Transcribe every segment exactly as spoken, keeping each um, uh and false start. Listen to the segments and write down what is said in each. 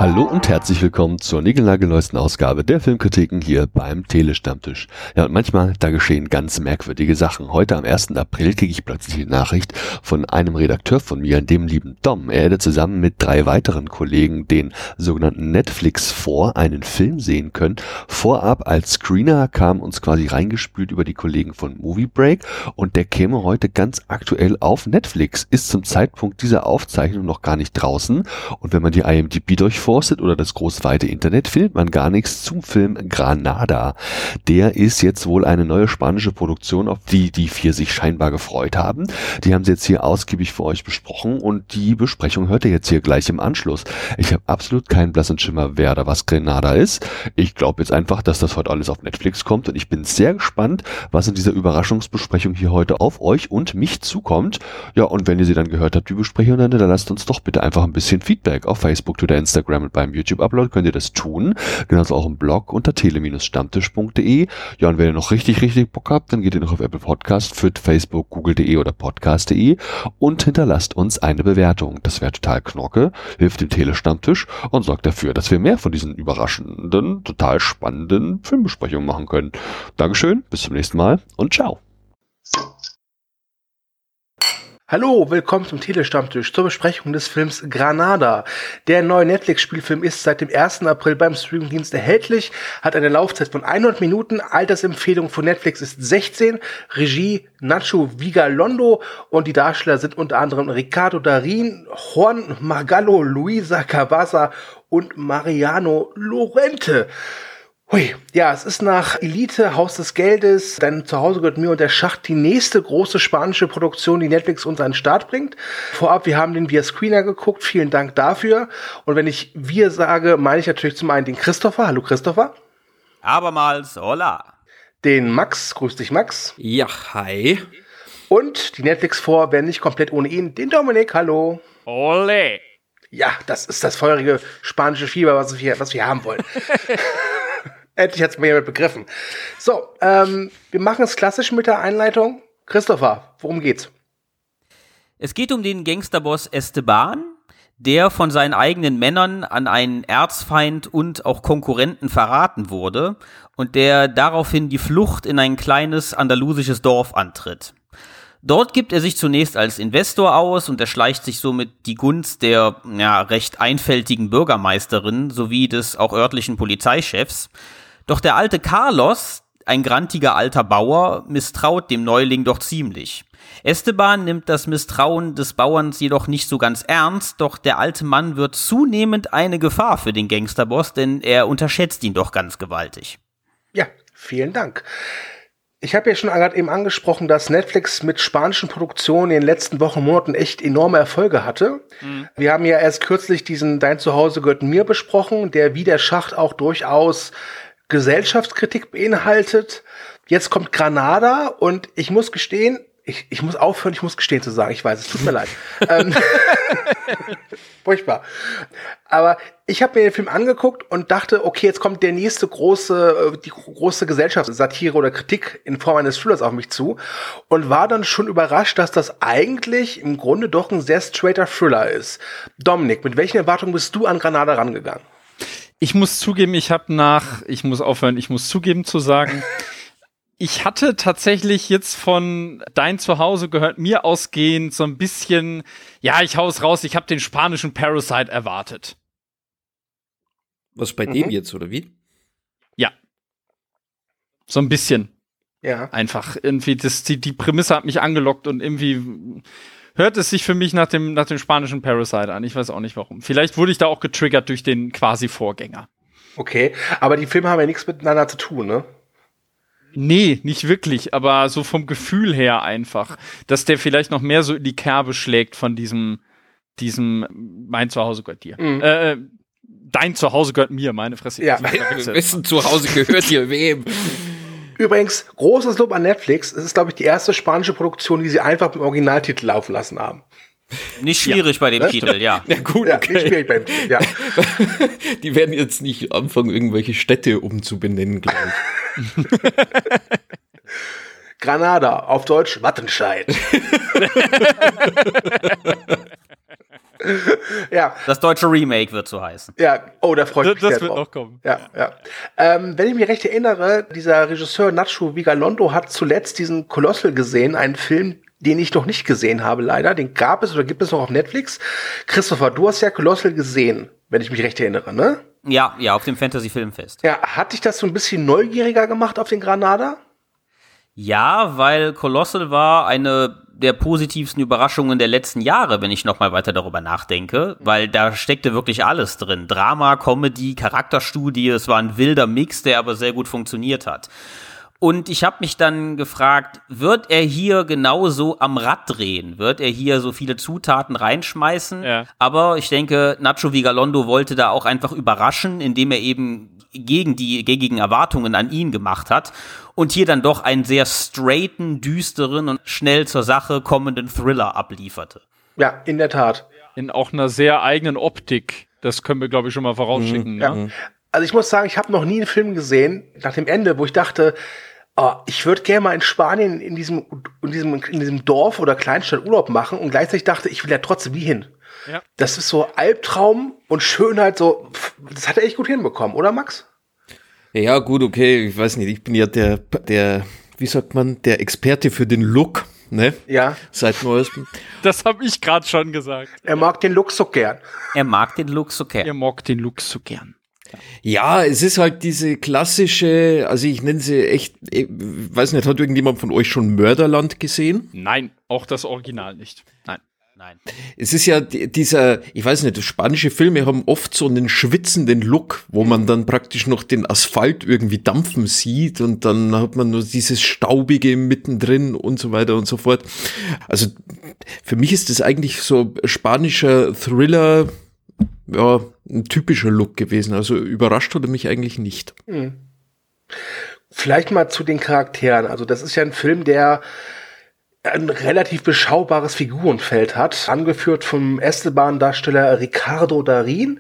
Hallo und herzlich willkommen zur niegelnagelneuesten Ausgabe der Filmkritiken hier beim Telestammtisch. Ja, und manchmal, da geschehen ganz merkwürdige Sachen. Heute am ersten April kriege ich plötzlich die Nachricht von einem Redakteur von mir, dem lieben Dom. Er hätte zusammen mit drei weiteren Kollegen den sogenannten Netflix vor einen Film sehen können. Vorab als Screener kam uns quasi reingespült über die Kollegen von Movie Break und der käme heute ganz aktuell auf Netflix, ist zum Zeitpunkt dieser Aufzeichnung noch gar nicht draußen und wenn man die I M D B durchforstet oder das großweite Internet, findet man gar nichts zum Film Granada. Der ist jetzt wohl eine neue spanische Produktion, auf die die vier sich scheinbar gefreut haben. Die haben sie jetzt hier ausgiebig für euch besprochen und die Besprechung hört ihr jetzt hier gleich im Anschluss. Ich habe absolut keinen blassen Schimmer, wer da was Granada ist. Ich glaube jetzt einfach, dass das heute alles auf Netflix kommt und ich bin sehr gespannt, was in dieser Überraschungsbesprechung hier heute auf euch und mich zukommt. Ja, und wenn ihr sie dann gehört habt, die Besprechung, dann, dann lasst uns doch bitte einfach ein bisschen Feedback auf Facebook, Twitter, Instagram und beim YouTube-Upload könnt ihr das tun. Genauso auch im Blog unter tele Stammtisch punkt de. Ja, und wenn ihr noch richtig, richtig Bock habt, dann geht ihr noch auf Apple Podcast, für Facebook, Google punkt de oder Podcast punkt de und hinterlasst uns eine Bewertung. Das wäre total knorke, hilft dem Telestammtisch und sorgt dafür, dass wir mehr von diesen überraschenden, total spannenden Filmbesprechungen machen können. Dankeschön, bis zum nächsten Mal und ciao. Hallo, willkommen zum Telestammtisch zur Besprechung des Films Granada. Der neue Netflix-Spielfilm ist seit dem ersten April beim Streamingdienst erhältlich, hat eine Laufzeit von hundert Minuten, Altersempfehlung von Netflix ist sechzehn, Regie Nacho Vigalondo und die Darsteller sind unter anderem Ricardo Darín, Juan Margallo, Luisa Cabasa und Mariano Lorente. Hui, ja, es ist nach Elite, Haus des Geldes, Dein Zuhause gehört mir und der Schacht die nächste große spanische Produktion, die Netflix uns an den Start bringt. Vorab, wir haben den via Screener geguckt, vielen Dank dafür. Und wenn ich wir sage, meine ich natürlich zum einen den Christopher. Hallo Christopher. Abermals, hola. Den Max, grüß dich Max. Ja, hi. Und die Netflix vor, wenn nicht komplett ohne ihn, den Dominik, hallo. Ole. Ja, das ist das feurige spanische Fieber, was wir, was wir haben wollen. Endlich hat's mir jemand begriffen. So, ähm, wir machen es klassisch mit der Einleitung. Christopher, worum geht's? Es geht um den Gangsterboss Esteban, der von seinen eigenen Männern an einen Erzfeind und auch Konkurrenten verraten wurde und der daraufhin die Flucht in ein kleines andalusisches Dorf antritt. Dort gibt er sich zunächst als Investor aus und erschleicht sich somit die Gunst der ja, recht einfältigen Bürgermeisterin sowie des auch örtlichen Polizeichefs. Doch der alte Carlos, ein grantiger alter Bauer, misstraut dem Neuling doch ziemlich. Esteban nimmt das Misstrauen des Bauerns jedoch nicht so ganz ernst, doch der alte Mann wird zunehmend eine Gefahr für den Gangsterboss, denn er unterschätzt ihn doch ganz gewaltig. Ja, vielen Dank. Ich habe ja schon gerade eben angesprochen, dass Netflix mit spanischen Produktionen in den letzten Wochen, Monaten echt enorme Erfolge hatte. Mhm. Wir haben ja erst kürzlich diesen Dein Zuhause gehört mir besprochen, der wie der Schacht auch durchaus Gesellschaftskritik beinhaltet. Jetzt kommt Granada und ich muss gestehen, ich, ich muss aufhören, ich muss gestehen zu sagen, ich weiß, es tut mir leid. ähm, Furchtbar. Aber ich habe mir den Film angeguckt und dachte, okay, jetzt kommt der nächste große, die große Gesellschaftssatire oder Kritik in Form eines Thrillers auf mich zu und war dann schon überrascht, dass das eigentlich im Grunde doch ein sehr straighter Thriller ist. Dominik, mit welchen Erwartungen bist du an Granada rangegangen? Ich muss zugeben, ich habe nach, ich muss aufhören, ich muss zugeben zu sagen, ich hatte tatsächlich jetzt von Dein Zuhause gehört mir ausgehend so ein bisschen, ja, ich hau's raus, ich habe den spanischen Parasite erwartet. Was bei mhm. dem jetzt, oder wie? Ja. So ein bisschen. Ja. Einfach irgendwie, das, die, die Prämisse hat mich angelockt und irgendwie hört es sich für mich nach dem, nach dem spanischen Parasite an. Ich weiß auch nicht warum. Vielleicht wurde ich da auch getriggert durch den quasi Vorgänger. Okay, aber die Filme haben ja nichts miteinander zu tun, ne? Nee, nicht wirklich, aber so vom Gefühl her einfach, dass der vielleicht noch mehr so in die Kerbe schlägt von diesem, diesem Mein Zuhause gehört dir. Mhm. Äh, Dein Zuhause gehört mir, meine Fresse. Ja. Wessen Zuhause gehört dir wem? Übrigens, großes Lob an Netflix. Es ist, glaube ich, die erste spanische Produktion, die sie einfach im Originaltitel laufen lassen haben. Nicht schwierig ja. bei dem ne? Titel, ja. Ja, gut, ja, okay. Nicht schwierig beim Titel, ja. Die werden jetzt nicht anfangen, irgendwelche Städte umzubenennen, glaube ich. Granada, auf Deutsch Wattenscheid. Ja. Das deutsche Remake wird so heißen. Ja, oh, da freut Das, mich das sehr wird drauf. noch kommen. Ja, ja. Ähm, wenn ich mich recht erinnere, dieser Regisseur Nacho Vigalondo hat zuletzt diesen Colossal gesehen, einen Film, den ich noch nicht gesehen habe, leider. Den gab es oder gibt es noch auf Netflix. Christopher, du hast ja Colossal gesehen, wenn ich mich recht erinnere, ne? Ja, ja, auf dem Fantasy-Filmfest. Ja, hat dich das so ein bisschen neugieriger gemacht auf den Granada? Ja, weil Colossal war eine der positivsten Überraschungen der letzten Jahre, wenn ich noch mal weiter darüber nachdenke, weil da steckte wirklich alles drin. Drama, Comedy, Charakterstudie, es war ein wilder Mix, der aber sehr gut funktioniert hat. Und ich habe mich dann gefragt, wird er hier genauso am Rad drehen? Wird er hier so viele Zutaten reinschmeißen? Ja. Aber ich denke, Nacho Vigalondo wollte da auch einfach überraschen, indem er eben gegen die gängigen Erwartungen an ihn gemacht hat und hier dann doch einen sehr straighten, düsteren und schnell zur Sache kommenden Thriller ablieferte. Ja, in der Tat. In auch einer sehr eigenen Optik. Das können wir, glaube ich, schon mal vorausschicken. Mhm, ne? ja. Also ich muss sagen, ich habe noch nie einen Film gesehen, nach dem Ende, wo ich dachte, oh, ich würde gerne mal in Spanien in diesem, in diesem, in diesem Dorf oder Kleinstadt Urlaub machen und gleichzeitig dachte, ich will ja trotzdem nie hin. Ja. Das ist so Albtraum und Schönheit, so, das hat er echt gut hinbekommen, oder Max? Ja, gut, okay, ich weiß nicht, ich bin ja der, der, wie sagt man, der Experte für den Look, ne? Ja. Seit neuestem. Das habe ich gerade schon gesagt. Er mag den Look so gern. Er mag den Look so gern. Ihr mag den Look so gern. Ja, es ist halt diese klassische, also ich nenne sie echt, ich weiß nicht, hat irgendjemand von euch schon Mörderland gesehen? Nein, auch das Original nicht. Nein. Nein. Es ist ja dieser, ich weiß nicht, spanische Filme haben oft so einen schwitzenden Look, wo man dann praktisch noch den Asphalt irgendwie dampfen sieht und dann hat man nur dieses Staubige mittendrin und so weiter und so fort. Also für mich ist das eigentlich so spanischer Thriller, ja, ein typischer Look gewesen. Also überrascht hat er mich eigentlich nicht. Hm. Vielleicht mal zu den Charakteren. Also das ist ja ein Film, der ein relativ beschaubares Figurenfeld hat, angeführt vom Esteban-Darsteller Ricardo Darín.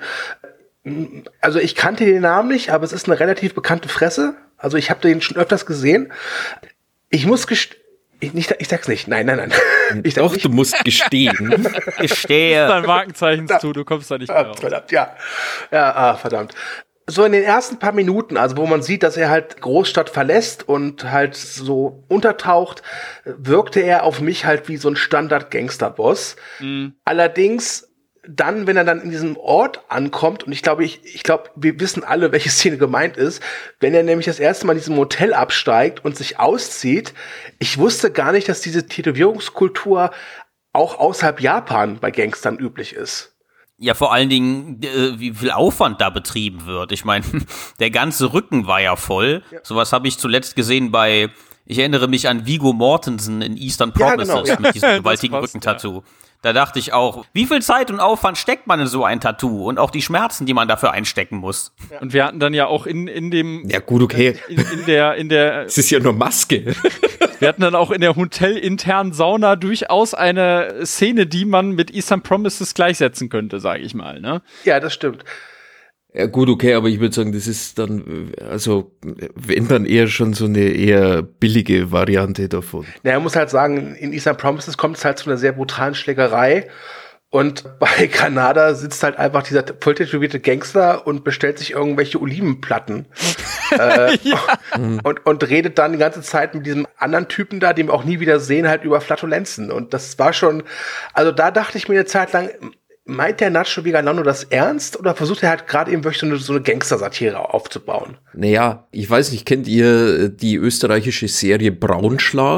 Also ich kannte den Namen nicht, aber es ist eine relativ bekannte Fresse. Also ich habe den schon öfters gesehen. Ich muss gest ich, nicht, ich sag's nicht. Nein, nein, nein. Ich Doch, nicht. du musst gestehen. Ich stehe. Dein Markenzeichen zu, du kommst da nicht mehr Ah, raus. verdammt, ja. Ja, ah, verdammt. So in den ersten paar Minuten, also wo man sieht, dass er halt Großstadt verlässt und halt so untertaucht, wirkte er auf mich halt wie so ein Standard-Gangster-Boss. Mhm. Allerdings dann, wenn er dann in diesem Ort ankommt, und ich glaube, ich, ich glaube, wir wissen alle, welche Szene gemeint ist, wenn er nämlich das erste Mal in diesem Hotel absteigt und sich auszieht, ich wusste gar nicht, dass diese Tätowierungskultur auch außerhalb Japan bei Gangstern üblich ist. Ja, vor allen Dingen, äh, wie viel Aufwand da betrieben wird. Ich meine, der ganze Rücken war ja voll. Ja. Sowas habe ich zuletzt gesehen bei, ich erinnere mich an Viggo Mortensen in Eastern Promises, ja, genau, ja. Mit diesem gewaltigen Rückentattoo. Ja. Da dachte ich auch, wie viel Zeit und Aufwand steckt man in so ein Tattoo und auch die Schmerzen, die man dafür einstecken muss. Ja. Und wir hatten dann ja auch in, in dem... Ja gut, okay. In, in der... In der es ist ja nur Maske. Wir hatten dann auch in der hotelinternen Sauna durchaus eine Szene, die man mit Eastern Promises gleichsetzen könnte, sage ich mal, ne? Ja, das stimmt. Ja gut, okay, aber ich würde sagen, das ist dann, also wenn dann eher schon so eine eher billige Variante davon. Ja, man muss halt sagen, in Eastern Promises kommt es halt zu einer sehr brutalen Schlägerei und bei Granada sitzt halt einfach dieser voll tätowierte Gangster und bestellt sich irgendwelche Olivenplatten äh, ja. und, und redet dann die ganze Zeit mit diesem anderen Typen da, den wir auch nie wieder sehen, halt über Flatulenzen. Und das war schon, also da dachte ich mir eine Zeit lang, meint der Nacho Vigalondo das ernst oder versucht er halt gerade eben wirklich so eine, so eine Gangster-Satire aufzubauen? Naja, ich weiß nicht, kennt ihr die österreichische Serie Braunschlag?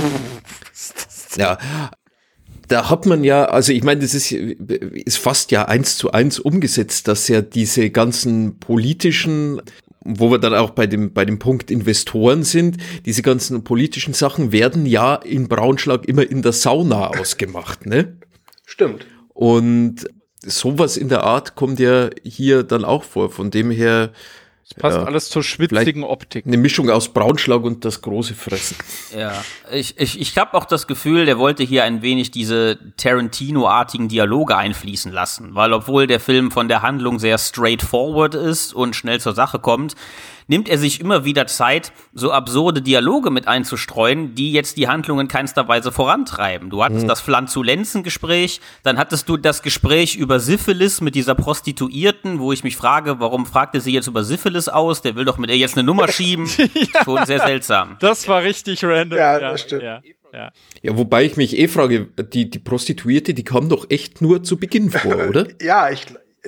Ja, da hat man ja, also ich meine, das ist, ist fast ja eins zu eins umgesetzt, dass ja diese ganzen politischen, wo wir dann auch bei dem, bei dem Punkt Investoren sind, diese ganzen politischen Sachen werden ja in Braunschlag immer in der Sauna ausgemacht, ne? Stimmt. Und sowas in der Art kommt ja hier dann auch vor. Von dem her. Es passt ja, alles zur schwitzigen Optik. Eine Mischung aus Braunschlag und das große Fressen. Ja, ich, ich, ich habe auch das Gefühl, der wollte hier ein wenig diese Tarantino-artigen Dialoge einfließen lassen. Weil obwohl der Film von der Handlung sehr straightforward ist und schnell zur Sache kommt, nimmt er sich immer wieder Zeit, so absurde Dialoge mit einzustreuen, die jetzt die Handlung in keinster Weise vorantreiben. Du hattest mhm. das Flanzulenzengespräch, dann hattest du das Gespräch über Syphilis mit dieser Prostituierten, wo ich mich frage, warum fragte sie jetzt über Syphilis aus? Der will doch mit ihr jetzt eine Nummer schieben. ja. Schon sehr seltsam. Das war richtig random. Ja, das stimmt. Ja. Ja. ja, wobei ich mich eh frage, die, die Prostituierte, die kam doch echt nur zu Beginn vor, oder? ja, ich...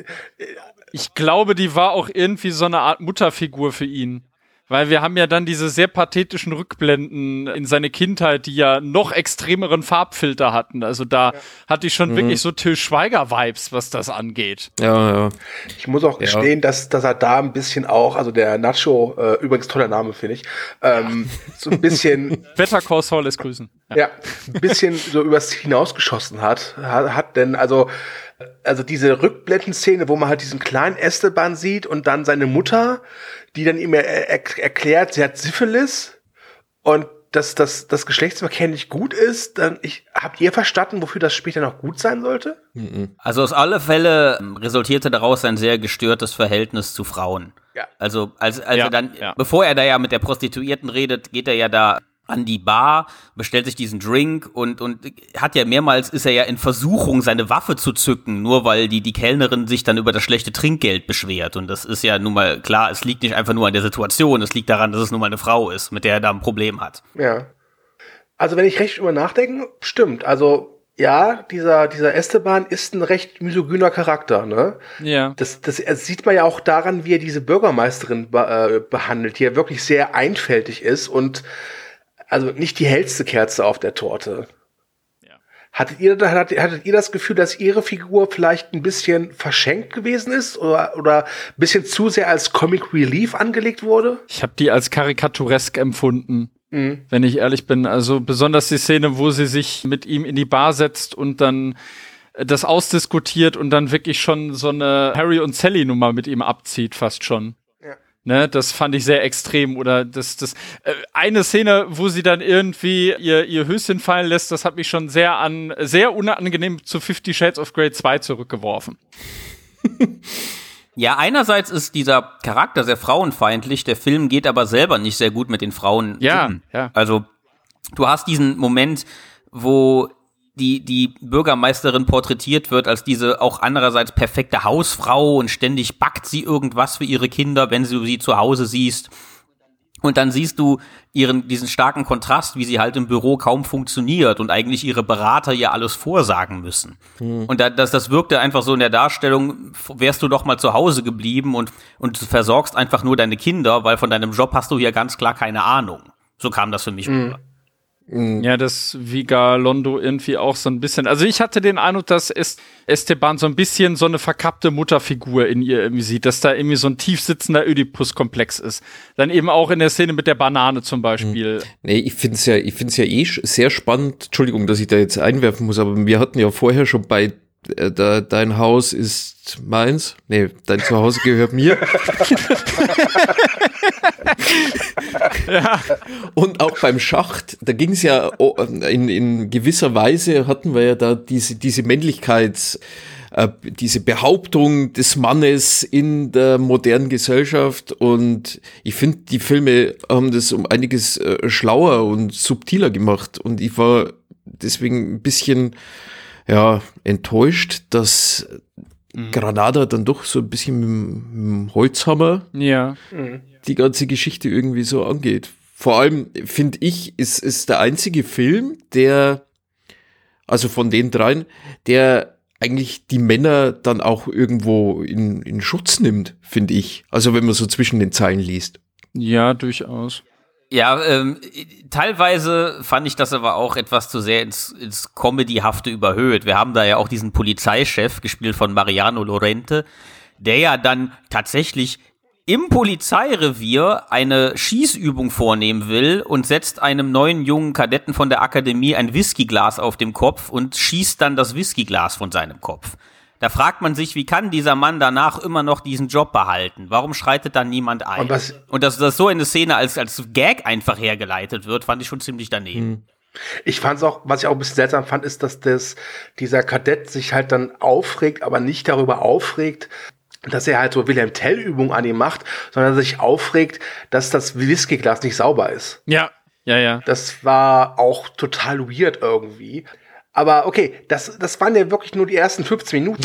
Ich glaube, die war auch irgendwie so eine Art Mutterfigur für ihn. Weil wir haben ja dann diese sehr pathetischen Rückblenden in seine Kindheit, die ja noch extremeren Farbfilter hatten. Also da ja. hatte ich schon mhm. wirklich so Till Schweiger-Vibes, was das angeht. Ja, ja. Ich muss auch gestehen, ja. dass, dass er da ein bisschen auch, also der Nacho, äh, übrigens toller Name, finde ich, ähm, so ein bisschen... Better Call Saul lässt grüßen. Ja. ja, ein bisschen so übers hinausgeschossen hat. Hat, hat denn, also... Also diese Rückblendenszene, wo man halt diesen kleinen Esteban sieht und dann seine Mutter, die dann ihm er- er- erklärt, sie hat Syphilis und dass das, das Geschlechtsverkehr nicht gut ist, dann ich, habt ihr verstanden, wofür das später noch gut sein sollte? Also aus alle Fälle resultierte daraus ein sehr gestörtes Verhältnis zu Frauen. Ja. Also als, als ja, er dann, ja. bevor er da ja mit der Prostituierten redet, geht er ja da an die Bar, bestellt sich diesen Drink und und hat ja mehrmals, ist er ja in Versuchung, seine Waffe zu zücken, nur weil die die Kellnerin sich dann über das schlechte Trinkgeld beschwert. Und das ist ja nun mal klar, es liegt nicht einfach nur an der Situation, es liegt daran, dass es nun mal eine Frau ist, mit der er da ein Problem hat. Ja. Also wenn ich recht drüber nachdenke, stimmt. Also ja, dieser dieser Esteban ist ein recht misogyner Charakter, ne? Ja. Das, das sieht man ja auch daran, wie er diese Bürgermeisterin be- äh, behandelt, die ja wirklich sehr einfältig ist und also nicht die hellste Kerze auf der Torte. Ja. Hattet ihr, hattet, hattet ihr das Gefühl, dass ihre Figur vielleicht ein bisschen verschenkt gewesen ist oder, oder ein bisschen zu sehr als Comic Relief angelegt wurde? Ich habe die als karikaturesk empfunden, Mhm. wenn ich ehrlich bin. Also besonders die Szene, wo sie sich mit ihm in die Bar setzt und dann das ausdiskutiert und dann wirklich schon so eine Harry und Sally Nummer mit ihm abzieht, fast schon. Ne, das fand ich sehr extrem. Oder das, das äh, eine Szene, wo sie dann irgendwie ihr, ihr Höschen fallen lässt, das hat mich schon sehr an, sehr unangenehm zu Fifty Shades of Grey zwei zurückgeworfen. Ja, einerseits ist dieser Charakter sehr frauenfeindlich, der Film geht aber selber nicht sehr gut mit den Frauen Ja, um. ja. Also, du hast diesen Moment, wo die die Bürgermeisterin porträtiert wird als diese auch andererseits perfekte Hausfrau und ständig backt sie irgendwas für ihre Kinder, wenn du sie zu Hause siehst. Und dann siehst du ihren diesen starken Kontrast, wie sie halt im Büro kaum funktioniert und eigentlich ihre Berater ihr alles vorsagen müssen. Mhm. Und da, das, das wirkte einfach so in der Darstellung, wärst du doch mal zu Hause geblieben und, und du versorgst einfach nur deine Kinder, weil von deinem Job hast du hier ganz klar keine Ahnung. So kam das für mich Mhm. rüber. Ja, das Vigalondo irgendwie auch so ein bisschen. Also ich hatte den Eindruck, dass Est- Esteban so ein bisschen so eine verkappte Mutterfigur in ihr irgendwie sieht, dass da irgendwie so ein tief sitzender Oedipus-Komplex ist. Dann eben auch in der Szene mit der Banane zum Beispiel. Nee, ich find's ja, ich find's ja eh sch- sehr spannend. Entschuldigung, dass ich da jetzt einwerfen muss, aber wir hatten ja vorher schon bei äh, da, dein Haus ist meins. Nee, dein Zuhause gehört mir. Ja. Und auch beim Schacht, da ging es ja oh, in, in gewisser Weise hatten wir ja da diese, diese Männlichkeits, äh, diese Behauptung des Mannes in der modernen Gesellschaft und ich finde, die Filme haben das um einiges äh, schlauer und subtiler gemacht und ich war deswegen ein bisschen, ja, enttäuscht, dass mhm. Granada dann doch so ein bisschen mit, mit dem Holzhammer Ja. Mhm. die ganze Geschichte irgendwie so angeht. Vor allem, finde ich, ist, ist der einzige Film, der, also von den dreien, der eigentlich die Männer dann auch irgendwo in, in Schutz nimmt, finde ich. Also wenn man so zwischen den Zeilen liest. Ja, durchaus. Ja, ähm, teilweise fand ich das aber auch etwas zu sehr ins, ins Comedy-hafte überhöht. Wir haben da ja auch diesen Polizeichef, gespielt von Mariano Lorente, der ja dann tatsächlich im Polizeirevier eine Schießübung vornehmen will und setzt einem neuen jungen Kadetten von der Akademie ein Whiskyglas auf dem Kopf und schießt dann das Whiskyglas von seinem Kopf. Da fragt man sich, wie kann dieser Mann danach immer noch diesen Job behalten? Warum schreitet dann niemand ein? Und, was, und dass das so eine Szene als, als Gag einfach hergeleitet wird, fand ich schon ziemlich daneben. ich fand's auch, was ich auch ein bisschen seltsam fand, ist, dass das, dieser Kadett sich halt dann aufregt, aber nicht darüber aufregt, dass er halt so Wilhelm Tell-Übungen an ihm macht, sondern dass er sich aufregt, dass das Whiskyglas nicht sauber ist. Ja, ja, ja. Das war auch total weird irgendwie. Aber okay, das, das waren ja wirklich nur die ersten fünfzehn Minuten.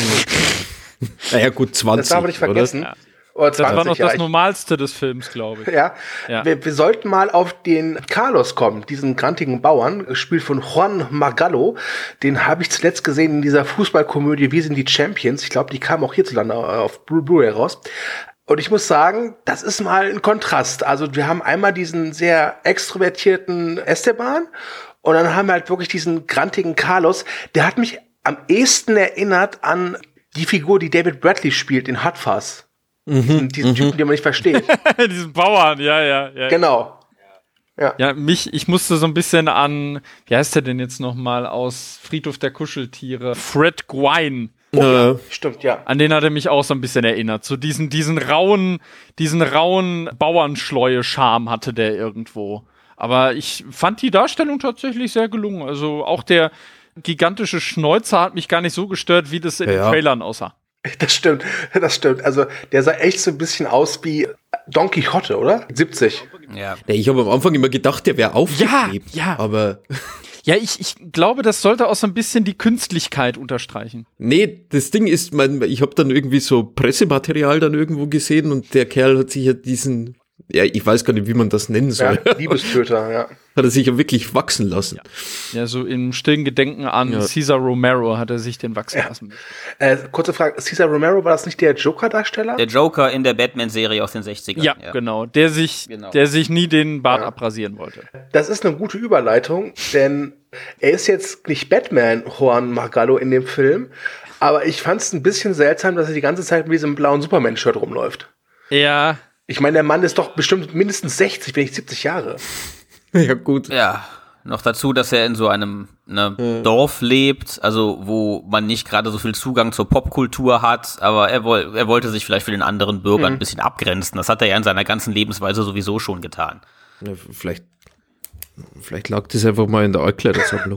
Naja, gut, zwanzig. Das darf man nicht vergessen. Ja. Oder zwanzig, das war noch ja, das ich, Normalste des Films, glaube ich. Ja, ja. Wir, wir sollten mal auf den Carlos kommen, diesen grantigen Bauern, gespielt von Juan Margallo. Den habe ich zuletzt gesehen in dieser Fußballkomödie Wir sind die Champions. Ich glaube, die kam auch hierzulande auf Blu-ray raus. Und ich muss sagen, das ist mal ein Kontrast. Also wir haben einmal diesen sehr extrovertierten Esteban und dann haben wir halt wirklich diesen grantigen Carlos. Der hat mich am ehesten erinnert an die Figur, die David Bradley spielt in Hot Fuzz. Mhm, diesen diesen mhm. Typen, den man nicht versteht. Diesen Bauern, ja, ja, ja. Genau. Ja. Ja, mich, ich musste so ein bisschen an, wie heißt der denn jetzt nochmal aus Friedhof der Kuscheltiere? Fred Gwynne. Oh, ja. Ja. Stimmt, ja. An den hat er mich auch so ein bisschen erinnert. So diesen, diesen rauen, diesen rauen Bauernschleue-Charme hatte der irgendwo. Aber ich fand die Darstellung tatsächlich sehr gelungen. Also auch der gigantische Schnäuzer hat mich gar nicht so gestört, wie das in Ja. den Trailern aussah. Das stimmt, das stimmt. Also der sah echt so ein bisschen aus wie Don Quixote, oder? siebzig. Ja. Nee, ich habe am Anfang immer gedacht, der wäre aufgeklebt. Ja, ja. Aber Ja, ich, ich glaube, das sollte auch so ein bisschen die Künstlichkeit unterstreichen. nee, das Ding ist, mein, ich habe dann irgendwie so Pressematerial dann irgendwo gesehen und der Kerl hat sich ja diesen, ja, ich weiß gar nicht, wie man das nennen soll, Ja, Liebestöter, ja. hat er sich ja wirklich wachsen lassen. Ja, so im stillen Gedenken an Ja. Cesar Romero hat er sich den wachsen lassen. Äh, kurze Frage, Cesar Romero, war das nicht der Joker-Darsteller? Der Joker in der Batman-Serie aus den sechzigern. Ja, genau. Der sich, Genau. der sich nie den Bart Ja. abrasieren wollte. Das ist eine gute Überleitung, denn er ist jetzt nicht Batman, Juan Margallo, in dem Film, aber ich fand es ein bisschen seltsam, dass er die ganze Zeit mit diesem blauen Superman-Shirt rumläuft. Ja, Ich meine, der Mann ist doch bestimmt mindestens sechzig, wenn nicht siebzig Jahre. Ja, gut. Ja, noch dazu, dass er in so einem ne, Dorf lebt, also wo man nicht gerade so viel Zugang zur Popkultur hat, aber er, woll, er wollte sich vielleicht für den anderen Bürgern Mhm. ein bisschen abgrenzen. Das hat er ja in seiner ganzen Lebensweise sowieso schon getan. Ja, vielleicht, vielleicht lag das einfach mal in der Altkleidersammlung.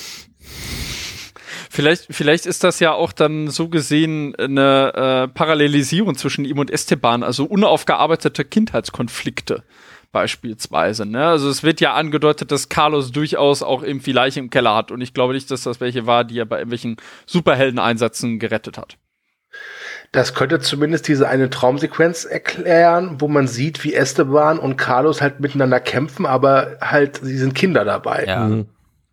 vielleicht, vielleicht ist das ja auch dann so gesehen eine äh, Parallelisierung zwischen ihm und Esteban, also unaufgearbeitete Kindheitskonflikte beispielsweise. Ne? Also es wird ja angedeutet, dass Carlos durchaus auch irgendwie Leiche im Keller hat und ich glaube nicht, dass das welche war, die er bei irgendwelchen Superheldeneinsätzen gerettet hat. Das könnte zumindest diese eine Traumsequenz erklären, wo man sieht, wie Esteban und Carlos halt miteinander kämpfen, aber halt, sie sind Kinder dabei. Ja. Mhm.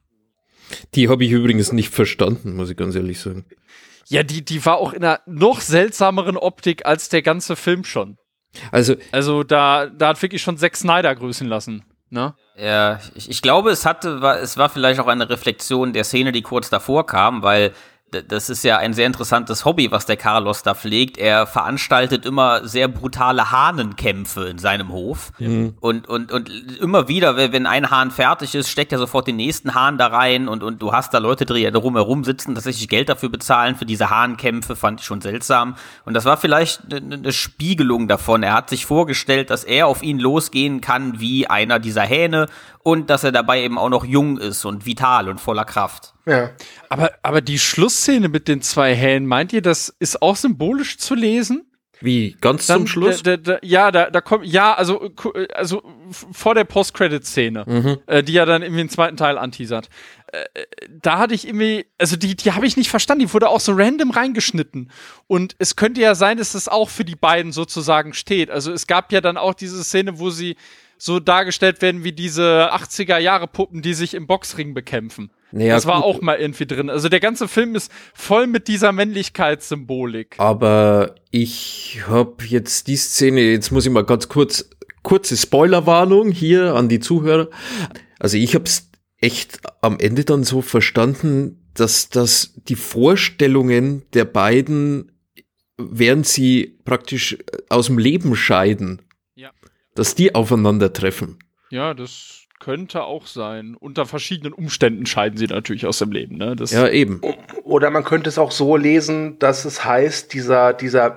Die habe ich übrigens nicht verstanden, muss ich ganz ehrlich sagen. Ja, die, die war auch in einer noch seltsameren Optik als der ganze Film schon. Also, Also da, da hat wirklich schon Zack Snyder grüßen lassen. Ne? Ja, ich, ich glaube, es hatte, war, es war vielleicht auch eine Reflexion der Szene, die kurz davor kam, weil d- das ist ja ein sehr interessantes Hobby, was der Carlos da pflegt. Er veranstaltet immer sehr brutale Hahnenkämpfe in seinem Hof. Mhm. Und, und, und immer wieder, wenn wenn ein Hahn fertig ist, steckt er sofort den nächsten Hahn da rein und, und du hast da Leute, die drumherum sitzen, tatsächlich Geld dafür bezahlen, für diese Hahnkämpfe, fand ich schon seltsam. Und das war vielleicht eine, eine Spiegelung davon. Er hat sich vorgestellt, dass er auf ihn losgehen kann wie einer dieser Hähne und dass er dabei eben auch noch jung ist und vital und voller Kraft. Ja. Aber, aber die Schlussszene mit den zwei Hähnen, meint ihr, das ist auch symbolisch zu lesen? wie, ganz Dann, zum Schluss? Da, da, da, ja, da, da kommt, ja, also, ku- also f- vor der Post-Credit-Szene, Mhm. äh, die ja dann irgendwie den zweiten Teil anteasert. Äh, da hatte ich irgendwie, also die, die habe ich nicht verstanden, die wurde auch so random reingeschnitten. Und es könnte ja sein, dass das auch für die beiden sozusagen steht. Also es gab ja dann auch diese Szene, wo sie so dargestellt werden wie diese achtziger-Jahre-Puppen, die sich im Boxring bekämpfen. Naja, das war gut. auch mal irgendwie drin. Also der ganze Film ist voll mit dieser Männlichkeitssymbolik. Aber ich habe jetzt die Szene, jetzt muss ich mal ganz kurz, kurze Spoilerwarnung hier an die Zuhörer. Also ich habe es echt am Ende dann so verstanden, dass das die Vorstellungen der beiden, während sie praktisch aus dem Leben scheiden, Ja. dass die aufeinandertreffen. Ja, das könnte auch sein. Unter verschiedenen Umständen scheiden sie natürlich aus dem Leben. Ne? Das Ja, eben. Oder man könnte es auch so lesen, dass es heißt, dieser, dieser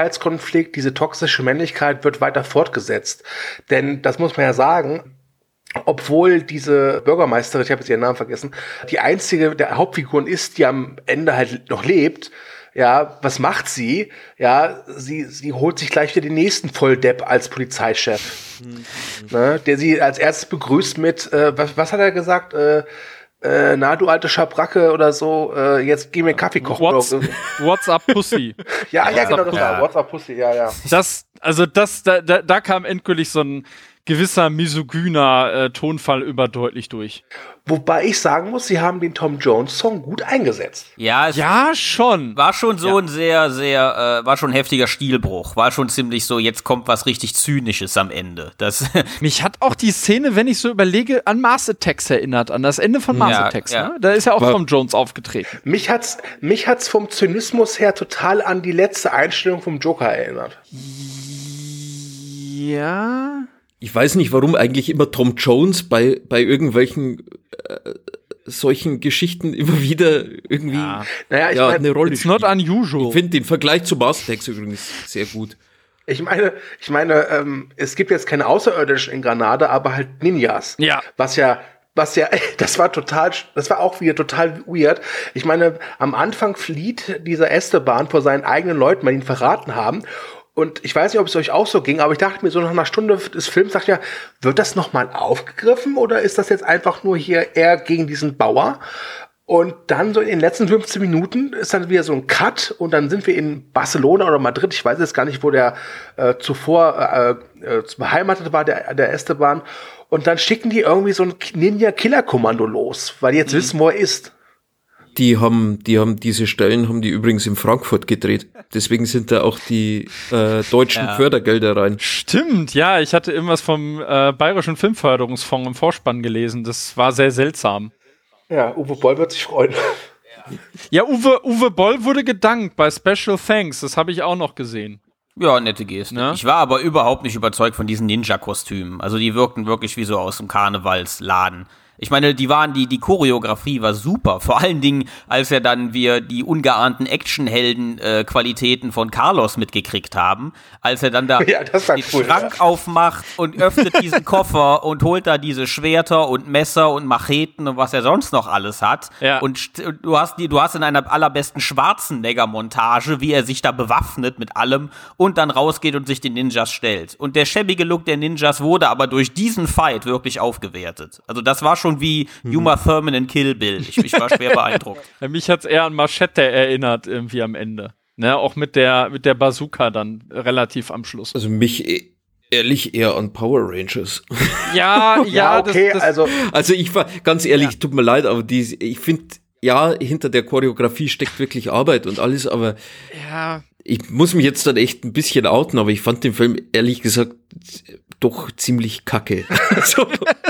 Männlichkeitskonflikt, diese toxische Männlichkeit wird weiter fortgesetzt. Denn das muss man ja sagen, obwohl diese Bürgermeisterin, ich habe jetzt ihren Namen vergessen, die einzige der Hauptfiguren ist, die am Ende halt noch lebt. Ja, was macht sie? Ja, sie, sie holt sich gleich wieder den nächsten Volldepp als Polizeichef. Mhm. Ne, der sie als erstes begrüßt mit, äh, was, was hat er gesagt? Äh, äh, na, du alte Schabracke oder so, äh, jetzt geh mir einen Kaffee kochen. What's, what's up, Pussy? ja, ja, genau, das war What's up, Pussy, ja, ja. Das, also das, da, da, da kam endgültig so ein gewisser misogyner äh, Tonfall überdeutlich durch. Wobei ich sagen muss, sie haben den Tom Jones Song gut eingesetzt. Ja, es ja schon. War schon so ja. ein sehr, sehr, äh, war schon ein heftiger Stilbruch. War schon ziemlich so, jetzt kommt was richtig Zynisches am Ende. Das Mich hat auch die Szene, wenn ich so überlege, an Mars Attacks erinnert, an das Ende von Mars ja, Attacks. ja. Ne? Da ist ja auch War Tom Jones aufgetreten. Mich hat's, mich hat's vom Zynismus her total an die letzte Einstellung vom Joker erinnert. Ja... Ich weiß nicht, warum eigentlich immer Tom Jones bei, bei irgendwelchen äh, solchen Geschichten immer wieder irgendwie ja. Naja, ich ja, mein, eine Rolle It's spielt. not unusual. Ich finde den Vergleich zu Mars Attacks übrigens sehr gut. Ich meine, ich meine, ähm, es gibt jetzt keine Außerirdischen in Granada, aber halt Ninjas. Ja. Was ja, was ja, das war total, das war auch wieder total weird. Ich meine, am Anfang flieht dieser Esteban vor seinen eigenen Leuten, weil ihn verraten haben. Und ich weiß nicht, ob es euch auch so ging, aber ich dachte mir so nach einer Stunde des Films, dachte ich ja, wird das nochmal aufgegriffen oder ist das jetzt einfach nur hier eher gegen diesen Bauer? Und dann so in den letzten fünfzehn Minuten ist dann wieder so ein Cut und dann sind wir in Barcelona oder Madrid, ich weiß jetzt gar nicht, wo der äh, zuvor äh, äh, beheimatet war, der, der Esteban. Und dann schicken die irgendwie so ein Ninja-Killer-Kommando los, weil die jetzt mhm. wissen, wo er ist. Die haben, die haben diese Stellen haben die übrigens in Frankfurt gedreht. Deswegen sind da auch die äh, deutschen ja. Fördergelder rein. Stimmt, ja, ich hatte irgendwas vom äh, Bayerischen Filmförderungsfonds im Vorspann gelesen. Das war sehr seltsam. Ja, Uwe Boll wird sich freuen. Ja, Uwe, Uwe Boll wurde gedankt bei Special Thanks. Das habe ich auch noch gesehen. Ja, nette Geste. Ne? Ich war aber überhaupt nicht überzeugt von diesen Ninja-Kostümen. Also die wirkten wirklich wie so aus dem Karnevalsladen. Ich meine, die waren, die, die Choreografie war super. Vor allen Dingen, als er dann wir die ungeahnten Actionhelden-Qualitäten äh, von Carlos mitgekriegt haben. Als er dann da ja, das war den cool, Schrank ja. aufmacht und öffnet diesen Koffer und holt da diese Schwerter und Messer und Macheten und was er sonst noch alles hat. Ja. Und st- du hast die, du hast in einer allerbesten Schwarzenegger-Montage, wie er sich da bewaffnet mit allem und dann rausgeht und sich den Ninjas stellt. Und der schäbige Look der Ninjas wurde aber durch diesen Fight wirklich aufgewertet. Also das war schon wie Uma Thurman in Kill Bill. Ich, ich war schwer beeindruckt. Ja, mich hat's eher an Machete erinnert, irgendwie am Ende. Ne, auch mit der, mit der Bazooka dann relativ am Schluss. Also mich e- ehrlich eher an Power Rangers. Ja, ja, Ja, okay, das, das, also Also ich war, ganz ehrlich, tut mir leid, aber die, ich finde, ja, hinter der Choreografie steckt wirklich Arbeit und alles, aber ja. ich muss mich jetzt dann echt ein bisschen outen, aber ich fand den Film ehrlich gesagt doch ziemlich kacke. So.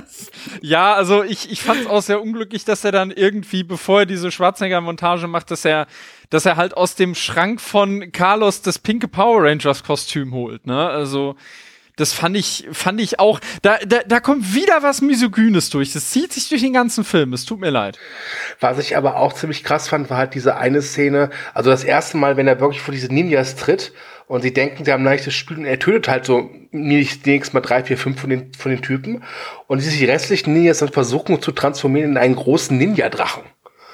Ja, also ich, ich fand es auch sehr unglücklich, dass er dann irgendwie, bevor er diese Schwarzenegger-Montage macht, dass er, dass er halt aus dem Schrank von Carlos das pinke Power Rangers-Kostüm holt, ne? Also, das fand ich, fand ich auch, da, da, da kommt wieder was Misogynes durch. Das zieht sich durch den ganzen Film. Es tut mir leid. was ich aber auch ziemlich krass fand, war halt diese eine Szene, also das erste Mal, wenn er wirklich vor diese Ninjas tritt und sie denken, sie haben ein leichtes Spiel und er tötet halt so nicht nächstes Mal drei, vier, fünf von den, von den Typen und die restlichen Ninjas dann versuchen zu transformieren in einen großen Ninja-Drachen.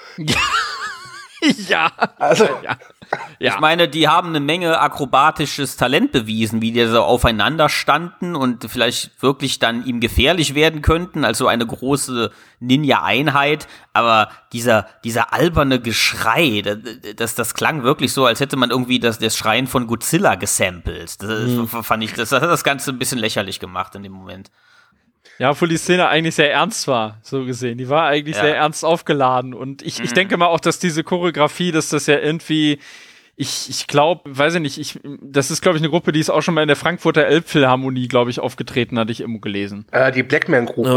Ja. Also, ja. Ja. Ich meine, die haben eine Menge akrobatisches Talent bewiesen, wie die so aufeinander standen und vielleicht wirklich dann ihm gefährlich werden könnten, als so eine große Ninja-Einheit. Aber dieser, dieser alberne Geschrei, das, das klang wirklich so, als hätte man irgendwie das, das Schreien von Godzilla gesampelt. Das mhm. fand ich, das hat das Ganze ein bisschen lächerlich gemacht in dem Moment. Ja, obwohl die Szene eigentlich sehr ernst war, so gesehen. Die war eigentlich ja. sehr ernst aufgeladen. Und ich, mhm. ich denke mal auch, dass diese Choreografie, dass das ja irgendwie, ich, ich glaube, weiß ich nicht, ich, das ist, glaube ich, eine Gruppe, die ist auch schon mal in der Frankfurter Elbphilharmonie, glaube ich, aufgetreten, hatte ich irgendwo gelesen. Äh, die Blackman Group, ja. oder?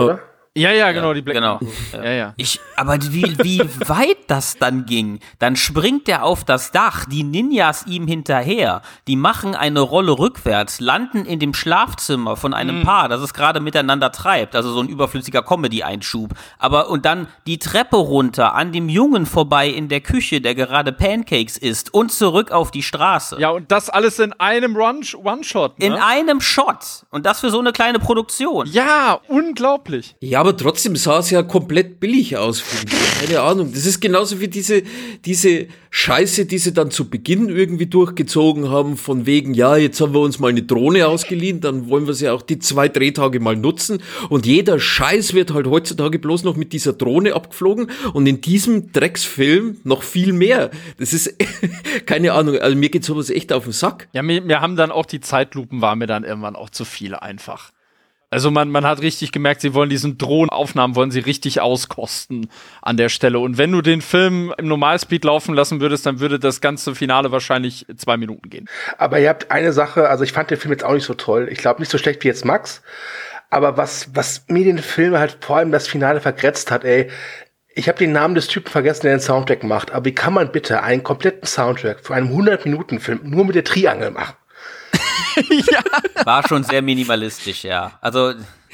Ja, ja, genau, die Black genau. Ja, ja. ja. Ich, aber wie, wie weit das dann ging, dann springt er auf das Dach, die Ninjas ihm hinterher, die machen eine Rolle rückwärts, landen in dem Schlafzimmer von einem mm. Paar, das es gerade miteinander treibt, also so ein überflüssiger Comedy-Einschub. Aber und dann die Treppe runter, an dem Jungen vorbei in der Küche, der gerade Pancakes isst und zurück auf die Straße. Ja, und das alles in einem One-Shot, ne? In einem Shot. Und das für so eine kleine Produktion. Ja, unglaublich. Ja, aber trotzdem sah es ja komplett billig aus. Keine Ahnung. Das ist genauso wie diese, diese Scheiße, die sie dann zu Beginn irgendwie durchgezogen haben, von wegen, ja, jetzt haben wir uns mal eine Drohne ausgeliehen, dann wollen wir sie auch die zwei Drehtage mal nutzen. Und jeder Scheiß wird halt heutzutage bloß noch mit dieser Drohne abgeflogen und in diesem Drecksfilm noch viel mehr. Das ist, keine Ahnung, also mir geht sowas echt auf den Sack. Ja, mir, mir haben dann auch die Zeitlupen, war mir dann irgendwann auch zu viel einfach. Also man, man hat richtig gemerkt, sie wollen diesen Drohnenaufnahmen, wollen sie richtig auskosten an der Stelle. Und wenn du den Film im Normalspeed laufen lassen würdest, dann würde das ganze Finale wahrscheinlich zwei Minuten gehen. Aber ihr habt eine Sache, also ich fand den Film jetzt auch nicht so toll. Ich glaube nicht so schlecht wie jetzt Max. Aber was, was mir den Film halt vor allem das Finale vergrätzt hat, ey, ich habe den Namen des Typen vergessen, der den Soundtrack macht. Aber wie kann man bitte einen kompletten Soundtrack für einen hundert-Minuten-Film nur mit der Triangel machen? Ja. War schon sehr minimalistisch, ja. Also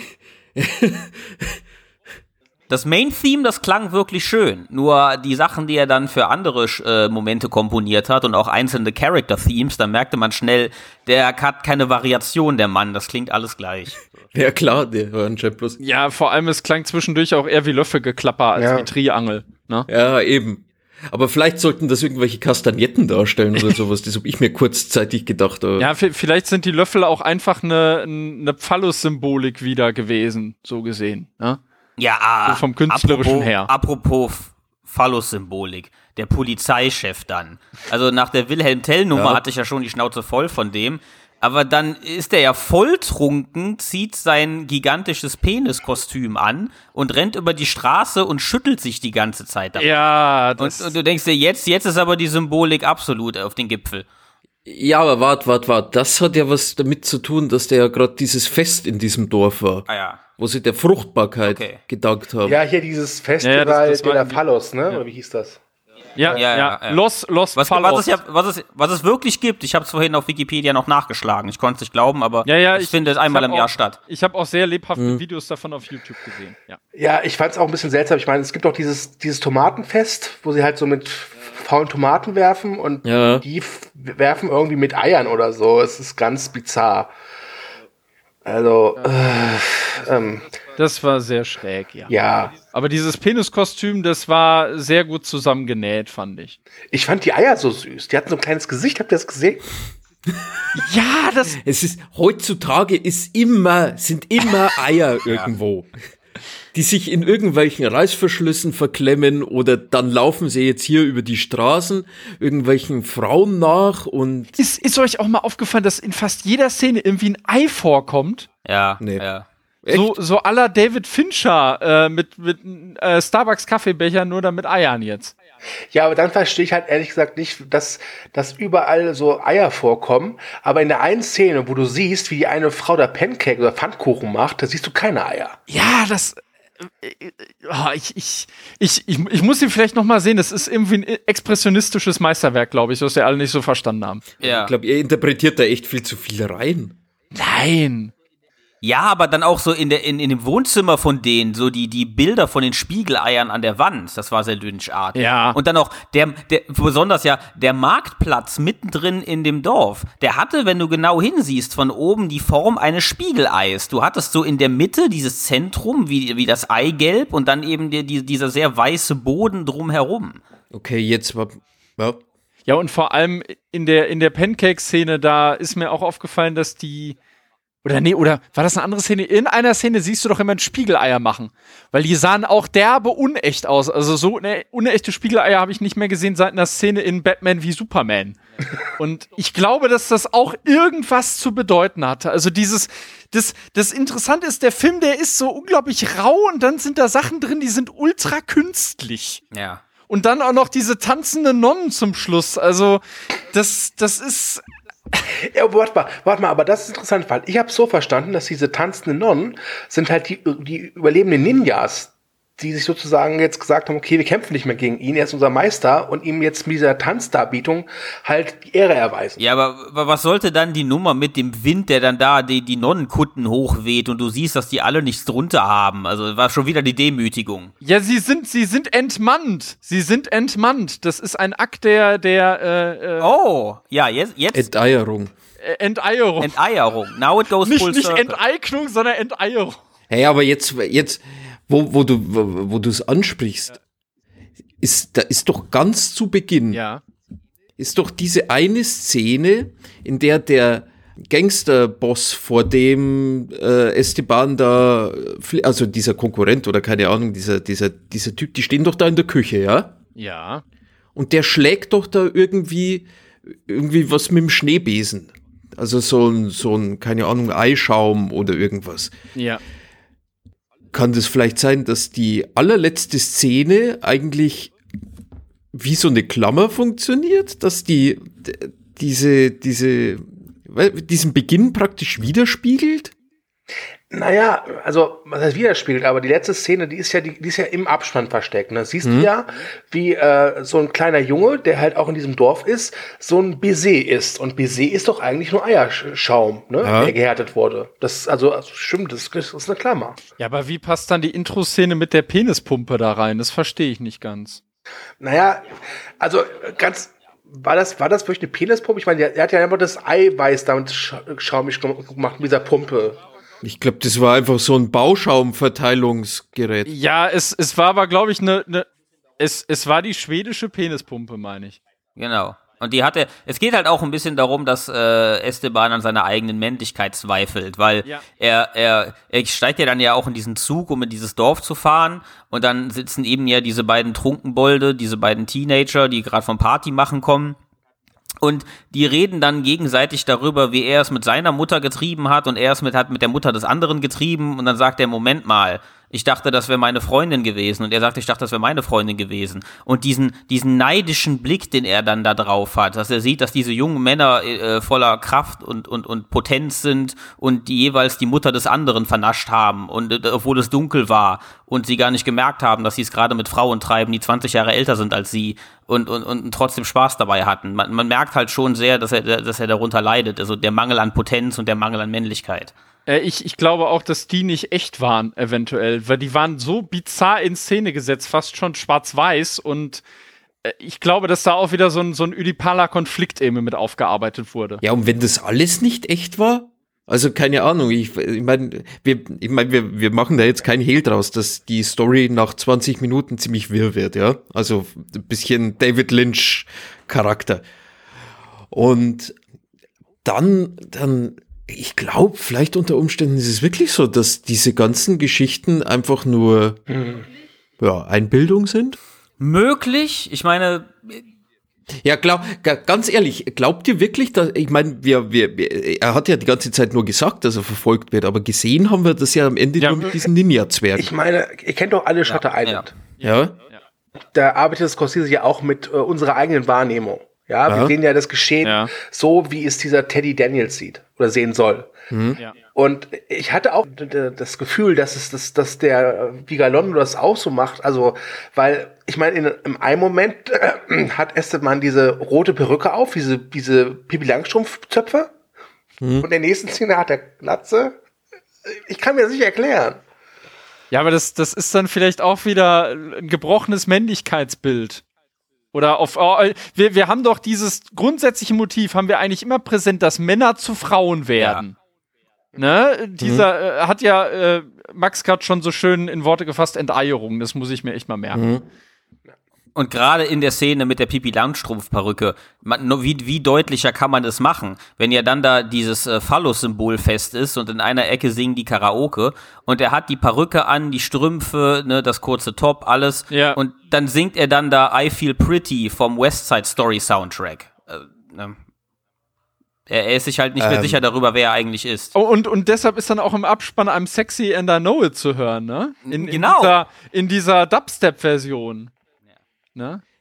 das Main-Theme, das klang wirklich schön. Nur die Sachen, die er dann für andere äh, Momente komponiert hat und auch einzelne Character-Themes, da merkte man schnell, der hat keine Variation, der Mann. Das klingt alles gleich. Ja klar, der war ein Plus. Ja, vor allem, es klang zwischendurch auch eher wie Löffelgeklapper als ja. wie Triangel. Ne? Ja, eben. Aber vielleicht sollten das irgendwelche Kastagnetten darstellen oder sowas. Das habe ich mir kurzzeitig gedacht. Ja, f- vielleicht sind die Löffel auch einfach eine, eine Phallus-Symbolik wieder gewesen, so gesehen. Ne? Ja, so vom Künstlerischen apropos, her. Apropos Phallus-Symbolik, der Polizeichef dann. Also nach der Wilhelm-Tell-Nummer ja. hatte ich ja schon die Schnauze voll von dem. Aber dann ist er ja volltrunken, zieht sein gigantisches Peniskostüm an und rennt über die Straße und schüttelt sich die ganze Zeit dabei. Ja, das und, und du denkst dir, jetzt, jetzt ist aber die Symbolik absolut auf den Gipfel. Ja, aber wart, wart, wart. Das hat ja was damit zu tun, dass der ja gerade dieses Fest in diesem Dorf war. Ah ja. Wo sie der Fruchtbarkeit okay. gedankt haben. Ja, hier dieses Festival ja, das, das der Phallus, ne? Ja. Oder wie hieß das? Ja, ja, ja. ja. Los, Los was, was, es ja, was, es, was es wirklich gibt, ich habe es vorhin auf Wikipedia noch nachgeschlagen. Ich konnte es nicht glauben, aber ja, ja, es ich, findet einmal im auch, Jahr statt. Ich habe auch sehr lebhafte mhm. Videos davon auf YouTube gesehen. Ja, ja ich fand es auch ein bisschen seltsam. Ich meine, es gibt auch dieses, dieses Tomatenfest, wo sie halt so mit faulen Tomaten werfen und ja. die f- werfen irgendwie mit Eiern oder so. Es ist ganz bizarr. Also, ja. äh, ähm, das war sehr schräg, ja. Ja. Aber dieses Peniskostüm, das war sehr gut zusammengenäht, fand ich. Ich fand die Eier so süß. Die hatten so ein kleines Gesicht. Habt ihr das gesehen? Ja, das... Es ist, heutzutage ist immer, sind immer Eier irgendwo. Die sich in irgendwelchen Reißverschlüssen verklemmen oder dann laufen sie jetzt hier über die Straßen irgendwelchen Frauen nach und... Ist, ist euch auch mal aufgefallen, dass in fast jeder Szene irgendwie ein Ei vorkommt? Ja, nee. ja. So, so à la David Fincher äh, mit, mit äh, Starbucks-Kaffeebecher, nur dann mit Eiern jetzt. Ja, aber dann verstehe ich halt ehrlich gesagt nicht, dass, dass überall so Eier vorkommen. Aber in der einen Szene, wo du siehst, wie die eine Frau da Pancake oder Pfannkuchen macht, da siehst du keine Eier. Ja, das... Äh, oh, ich, ich, ich, ich, ich muss ihn vielleicht noch mal sehen. Das ist irgendwie ein expressionistisches Meisterwerk, glaube ich, was wir alle nicht so verstanden haben. Ja. Ich glaube, ihr interpretiert da echt viel zu viel rein. Nein. Ja, aber dann auch so in, der, in, in dem Wohnzimmer von denen, so die, die Bilder von den Spiegeleiern an der Wand, das war sehr Lynch-artig. Ja. Und dann auch, der, der, besonders ja, der Marktplatz mittendrin in dem Dorf, der hatte, wenn du genau hinsiehst, von oben die Form eines Spiegeleis. Du hattest so in der Mitte dieses Zentrum, wie, wie das Eigelb, und dann eben die, die, dieser sehr weiße Boden drumherum. Okay, jetzt war... Ja. Ja, und vor allem in der, in der Pancake-Szene, da ist mir auch aufgefallen, dass die Oder nee, oder war das eine andere Szene? In einer Szene siehst du doch immer ein Spiegeleier machen. Weil die sahen auch derbe unecht aus. Also so ne, unechte Spiegeleier habe ich nicht mehr gesehen seit einer Szene in Batman wie Superman. Und ich glaube, dass das auch irgendwas zu bedeuten hatte. Also dieses, das, das Interessante ist, der Film, der ist so unglaublich rau und dann sind da Sachen drin, die sind ultra künstlich. Ja. Und dann auch noch diese tanzenden Nonnen zum Schluss. Also das, das ist Ja, warte mal, warte mal, aber das ist interessant, weil ich habe so verstanden, dass diese tanzenden Nonnen sind halt die, die überlebenden Ninjas, die sich sozusagen jetzt gesagt haben, okay, wir kämpfen nicht mehr gegen ihn, er ist unser Meister und ihm jetzt mit dieser Tanzdarbietung halt die Ehre erweisen. Ja, aber was sollte dann die Nummer mit dem Wind, der dann da die, die Nonnenkutten hochweht und du siehst, dass die alle nichts drunter haben? Also war schon wieder die Demütigung. Ja, sie sind, sie sind entmannt. Sie sind entmannt. Das ist ein Akt der, der, äh, äh Oh, ja, jetzt, jetzt. Enteierung. Äh, Enteierung. Enteierung. Now it goes nicht, full nicht circle. Enteignung, sondern Enteierung. Hey, aber jetzt, jetzt, wo, wo du, wo, wo du es ansprichst, ist, da ist doch ganz zu Beginn, Ja. ist doch diese eine Szene, in der der Gangsterboss, vor dem äh, Esteban da, also dieser Konkurrent oder keine Ahnung, dieser, dieser, dieser Typ, die stehen doch da in der Küche, ja? Ja. Und der schlägt doch da irgendwie, irgendwie was mit dem Schneebesen. Also so ein, so ein, keine Ahnung, Eischaum oder irgendwas. Ja. Kann das vielleicht sein, dass die allerletzte Szene eigentlich wie so eine Klammer funktioniert, dass die d- diese, diese, diesen Beginn praktisch widerspiegelt? Naja, also, was heißt widerspiegelt, aber die letzte Szene, die ist ja, die, die ist ja im Abspann versteckt. Ne? Siehst Mhm. du ja, wie äh, so ein kleiner Junge, der halt auch in diesem Dorf ist, so ein Baiser isst. Und Baiser ist doch eigentlich nur Eierschaum, ne? Ja. Der gehärtet wurde. Das, also, also stimmt, das, das ist eine Klammer. Ja, aber wie passt dann die Intro-Szene mit der Penispumpe da rein? Das verstehe ich nicht ganz. Naja, also ganz, war das, war das wirklich eine Penispumpe? Ich meine, er hat ja einfach das Eiweiß damit scha- schaumig gemacht mit dieser Pumpe. Ich glaube, das war einfach so ein Bauschaumverteilungsgerät. Ja, es, es war aber, glaube ich, eine, ne, es, es war die schwedische Penispumpe, meine ich. Genau. Und die hatte, es geht halt auch ein bisschen darum, dass äh, Esteban an seiner eigenen Männlichkeit zweifelt, weil Ja. er, er, er steigt ja dann ja auch in diesen Zug, um in dieses Dorf zu fahren, und dann sitzen eben ja diese beiden Trunkenbolde, diese beiden Teenager, die gerade vom Party machen kommen. Und die reden dann gegenseitig darüber, wie er es mit seiner Mutter getrieben hat und er es mit, hat mit der Mutter des anderen getrieben. Und dann sagt er, Moment mal, ich dachte, das wäre meine Freundin gewesen. Und er sagt, ich dachte, das wäre meine Freundin gewesen. Und diesen, diesen neidischen Blick, den er dann da drauf hat, dass er sieht, dass diese jungen Männer äh, voller Kraft und, und, und Potenz sind und die jeweils die Mutter des anderen vernascht haben. Und äh, obwohl es dunkel war und sie gar nicht gemerkt haben, dass sie es gerade mit Frauen treiben, die zwanzig Jahre älter sind als sie und, und, und trotzdem Spaß dabei hatten. Man, man merkt halt schon sehr, dass er, dass er darunter leidet. Also der Mangel an Potenz und der Mangel an Männlichkeit. Äh, ich, ich glaube auch, dass die nicht echt waren, eventuell, weil die waren so bizarr in Szene gesetzt, fast schon schwarz-weiß, und äh, ich glaube, dass da auch wieder so ein, so ein ödipaler Konflikt eben mit aufgearbeitet wurde. Ja, und wenn das alles nicht echt war? Also keine Ahnung, ich, ich meine, wir, ich mein, wir, wir machen da jetzt keinen Hehl draus, dass die Story nach zwanzig Minuten ziemlich wirr wird, ja? Also ein bisschen David Lynch Charakter. Und dann, dann, ich glaube, vielleicht unter Umständen ist es wirklich so, dass diese ganzen Geschichten einfach nur, Mhm. ja, Einbildung sind. Möglich, ich meine, Ja, glaub, ga- ganz ehrlich, glaubt ihr wirklich, dass, ich meine, wir, wir, wir, er hat ja die ganze Zeit nur gesagt, dass er verfolgt wird, aber gesehen haben wir das ja am Ende Ja, nur mit diesen Ninja-Zwergen. Ich meine, ihr kennt doch alle Shutter Island. Ja, Da arbeitet Scorsese ja auch mit äh, unserer eigenen Wahrnehmung. Ja, wir Ja. sehen ja das Geschehen Ja. so, wie es dieser Teddy Daniels sieht oder sehen soll. Ja. Und ich hatte auch d- d- das Gefühl, dass es dass, dass der Vigalondo das auch so macht. Also, weil, ich meine, in, im einen Moment äh, hat Esteban diese rote Perücke auf, diese, diese Pippi Langstrumpf-Zöpfe. Und in der nächsten Szene hat er Glatze. Ich kann mir das nicht erklären. Ja, aber das, das ist dann vielleicht auch wieder ein gebrochenes Männlichkeitsbild. Oder auf, oh, wir, wir haben doch dieses grundsätzliche Motiv, haben wir eigentlich immer präsent, dass Männer zu Frauen werden. Ne? Dieser äh, hat ja äh, Max gerade schon so schön in Worte gefasst, Enteierung, das muss ich mir echt mal merken. und gerade in der Szene mit der Pippi Langstrumpf-Perücke, man- no- wie, wie deutlicher kann man das machen, wenn ja dann da dieses äh, Phallus-Symbol fest ist und in einer Ecke singen die Karaoke und er hat die Perücke an, die Strümpfe, ne, das kurze Top, alles, Ja. und dann singt er dann da I Feel Pretty vom West Side Story Soundtrack. Äh, ne. er, er ist sich halt nicht mehr Ähm. sicher darüber, wer er eigentlich ist. Oh, und, und deshalb ist dann auch im Abspann I'm Sexy and I Know It zu hören, ne? In, Genau. In dieser, in dieser Dubstep-Version. Ne?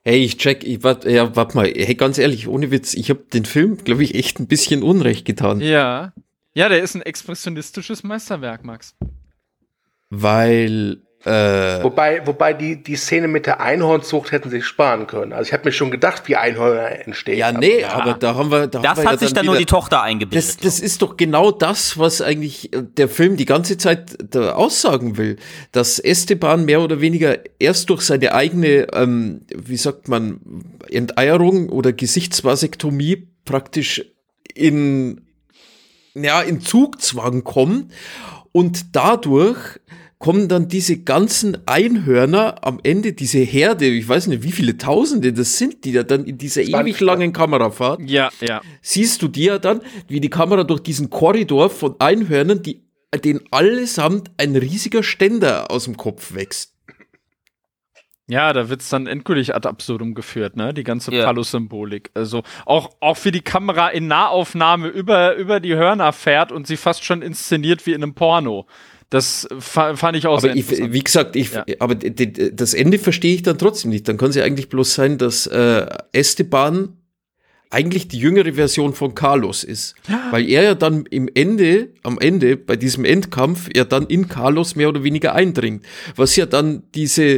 Hey, ich check, ich warte, ja, warte mal, hey, ganz ehrlich, ohne Witz, ich habe den Film, glaube ich, echt ein bisschen Unrecht getan. Ja. Ja, der ist ein expressionistisches Meisterwerk, Max. Weil, äh, Wobei, wobei die, die Szene mit der Einhornzucht hätten sich sparen können. Also ich habe mir schon gedacht, wie Einhörner entstehen. ja, nee, Ja. aber da haben wir, da Das haben wir hat ja sich dann wieder, nur die Tochter eingebildet. Das, das ist doch genau das, was eigentlich der Film die ganze Zeit da aussagen will, dass Esteban mehr oder weniger erst durch seine eigene, ähm, wie sagt man, Enteierung oder Gesichtsvasektomie praktisch in, ja, in Zugzwang kommt und dadurch kommen dann diese ganzen Einhörner am Ende, diese Herde, ich weiß nicht, wie viele Tausende das sind, die da dann in dieser ewig langen Kamerafahrt, Ja, ja. siehst du dir dann, wie die Kamera durch diesen Korridor von Einhörnern, die, denen allesamt ein riesiger Ständer aus dem Kopf wächst. Ja, da wird's dann endgültig ad absurdum geführt, ne? Die ganze Ja. Phallus-Symbolik. Also auch, auch wie die Kamera in Nahaufnahme über, über die Hörner fährt und sie fast schon inszeniert wie in einem Porno. Das fa- fand ich auch sehr Aber ich, interessant. wie gesagt, ich, Ja. aber d- d- das Ende verstehe ich dann trotzdem nicht. Dann kann es ja eigentlich bloß sein, dass äh, Esteban eigentlich die jüngere Version von Carlos ist. Weil er ja dann im Ende, am Ende, bei diesem Endkampf, ja dann in Carlos mehr oder weniger eindringt. Was ja dann diese,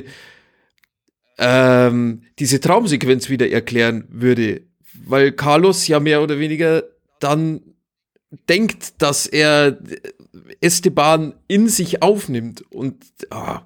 ähm, diese Traumsequenz wieder erklären würde. Weil Carlos ja mehr oder weniger dann denkt, dass er Esteban in sich aufnimmt und ah.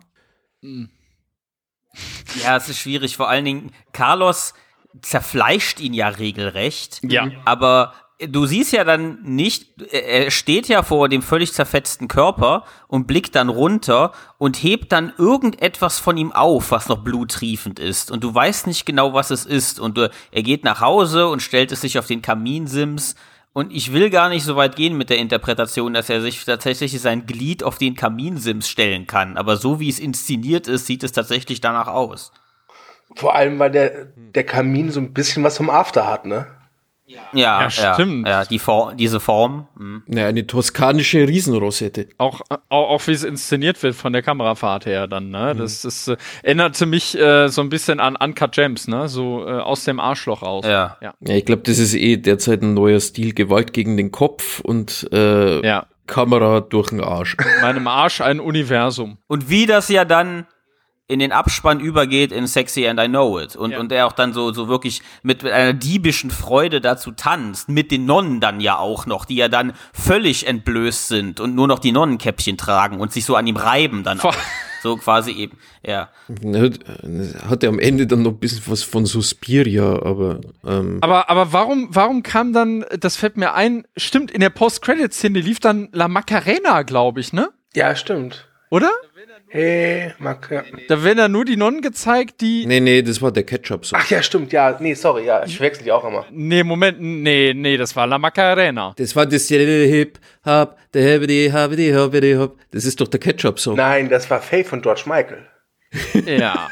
Ja, es ist schwierig. Vor allen Dingen, Carlos zerfleischt ihn ja regelrecht. Ja. Aber du siehst ja dann nicht, er steht ja vor dem völlig zerfetzten Körper und blickt dann runter und hebt dann irgendetwas von ihm auf, was noch bluttriefend ist. Und du weißt nicht genau, was es ist. Und äh, er geht nach Hause und stellt es sich auf den Kaminsims. Und ich will gar nicht so weit gehen mit der Interpretation, dass er sich tatsächlich sein Glied auf den Kaminsims stellen kann. Aber so wie es inszeniert ist, sieht es tatsächlich danach aus. Vor allem, weil der, der Kamin so ein bisschen was vom After hat, ne? Ja, Ja, stimmt. Ja, ja die Form, diese Form. Hm. Ja, eine toskanische Riesenrosette. Auch, auch, auch wie es inszeniert wird von der Kamerafahrt her dann, ne? Das, das äh, erinnerte mich äh, so ein bisschen an Uncut Gems, ne? So äh, aus dem Arschloch raus. Ja. Ja. Ja, ich glaube, das ist eh derzeit ein neuer Stil. Gewalt gegen den Kopf und äh, Ja. Kamera durch den Arsch. Meinem Arsch ein Universum. Und wie das ja dann in den Abspann übergeht in Sexy and I Know It. Und, Ja. und er auch dann so, so wirklich mit, mit einer diebischen Freude dazu tanzt. Mit den Nonnen dann ja auch noch, die ja dann völlig entblößt sind und nur noch die Nonnenkäppchen tragen und sich so an ihm reiben dann auch. So quasi eben, ja. Hat, hat er am Ende dann noch ein bisschen was von Suspiria, aber ähm, Aber, aber warum, warum kam dann, das fällt mir ein, stimmt, in der Post-Credit-Szene lief dann La Macarena, glaube ich, ne? Ja, stimmt. Oder? Hey, Mark, ja. Da werden dann nur die Nonnen gezeigt, die. nee, nee, das war der Ketchup-Song. Ach ja, stimmt, ja. Nee, sorry, ja. Ich wechsle die auch immer. Nee, Moment, nee, nee, das war La Macarena. Das war das Hip Hop, der Hibbidi Habidi Hobbidi Hop. Das ist doch der Ketchup-Song. Nein, das war Faith von George Michael. Ja.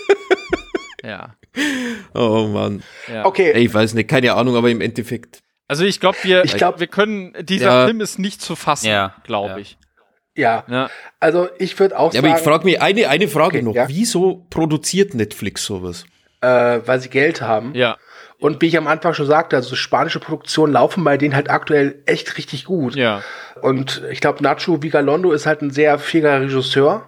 Ja. Oh Mann. Ja. Okay, Ey, ich weiß nicht, keine Ahnung, aber im Endeffekt. Also ich glaube, wir, Ich glaub- wir können, dieser Ja. Film ist nicht zu fassen, Ja, glaube ja. ich. ja. Ja. Also ich würde auch Ja, aber sagen, ich frage mich eine, eine Frage Okay, noch. ja. Wieso produziert Netflix sowas? äh, weil sie Geld haben. Ja. Und wie ich am Anfang schon sagte, also spanische Produktionen laufen bei denen halt aktuell echt richtig gut. Ja. Und ich glaube, Nacho Vigalondo ist halt ein sehr fähiger Regisseur.